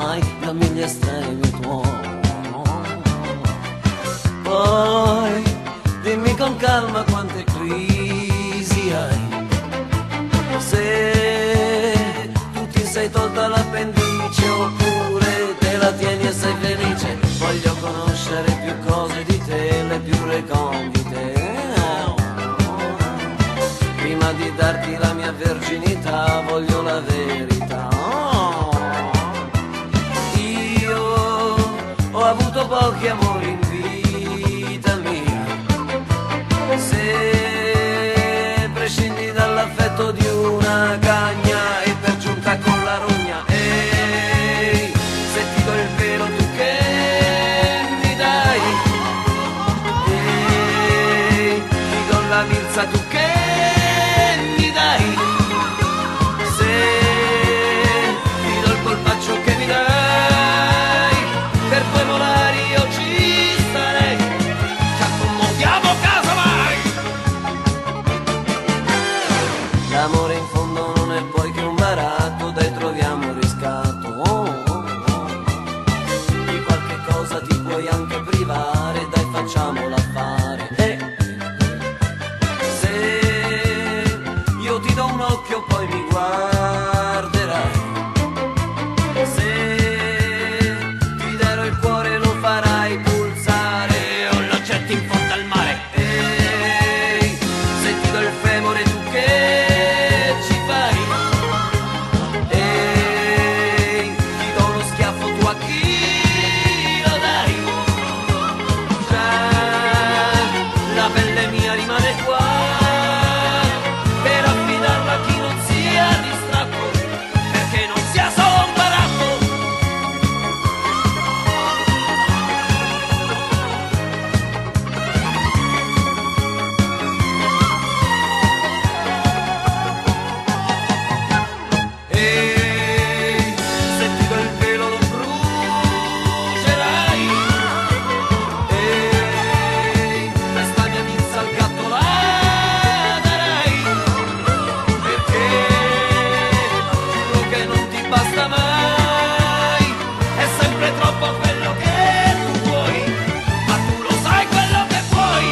mai dammi gli estremi tuoi. Poi dimmi con calma quante crisi hai, se tu ti sei tolta l'appendice oppure te la tieni e sei felice. Voglio conoscere più cose di te, le più recondite, prima di darti la mia verginità voglio la verità. Io ho avuto pochi amori in vita mia, se prescindi dall'affetto di una cagna e per giunta con la rogna, ehi, se ti do il pelo tu che mi dai, ehi, ti do la milza tu che mi dai, se ti do il colpaccio che mi dai, per tuoi molari io ci starei, ci accomodiamo casa mai. L'amore in fondo non è poi che un baratto, dai troviamo il riscatto, di qualche cosa ti puoi anche privare, dai facciamo l'affare. Se io ti do un occhio poi mi guarderai, se ti darò il cuore lo farai pulsare o lo getti in fondo al mare. Ehi, se ti do il femore tu che ci fai, ehi, ti do uno schiaffo tu a chi lo dai, già la pelle mia rimane qua per affidarla a chi non sia distratto, perché non sia solo un baratto. Ehi, se ti do il pelo lo brucerai, ehi, questa mia milza al gatto la darai, perché giuro che non ti basta mai, è sempre troppo quello che tu vuoi, ma tu lo sai quello che vuoi.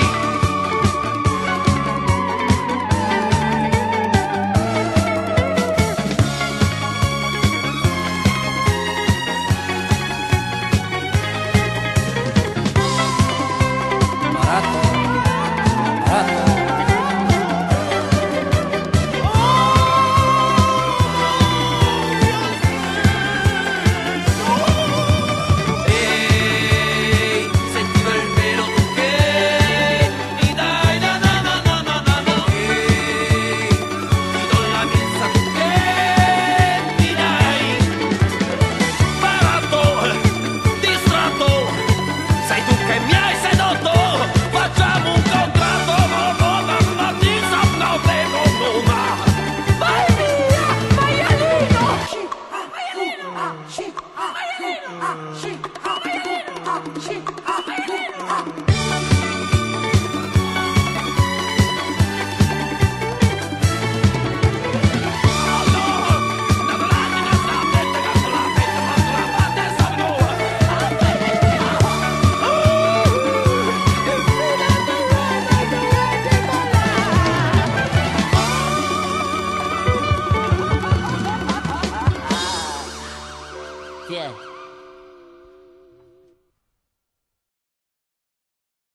Baratto, baratto. Ehi, se ti do il pelo tu che mi dai, na na na na na na na. Ehi, ti do la milza tu che mi dai. Baratto, distratto, sei tu che mi hai sedotto. Facciamo un contratto, no, no, no, no, ti sa, no, prego, no, ma. Vai via, maialino. Chi è?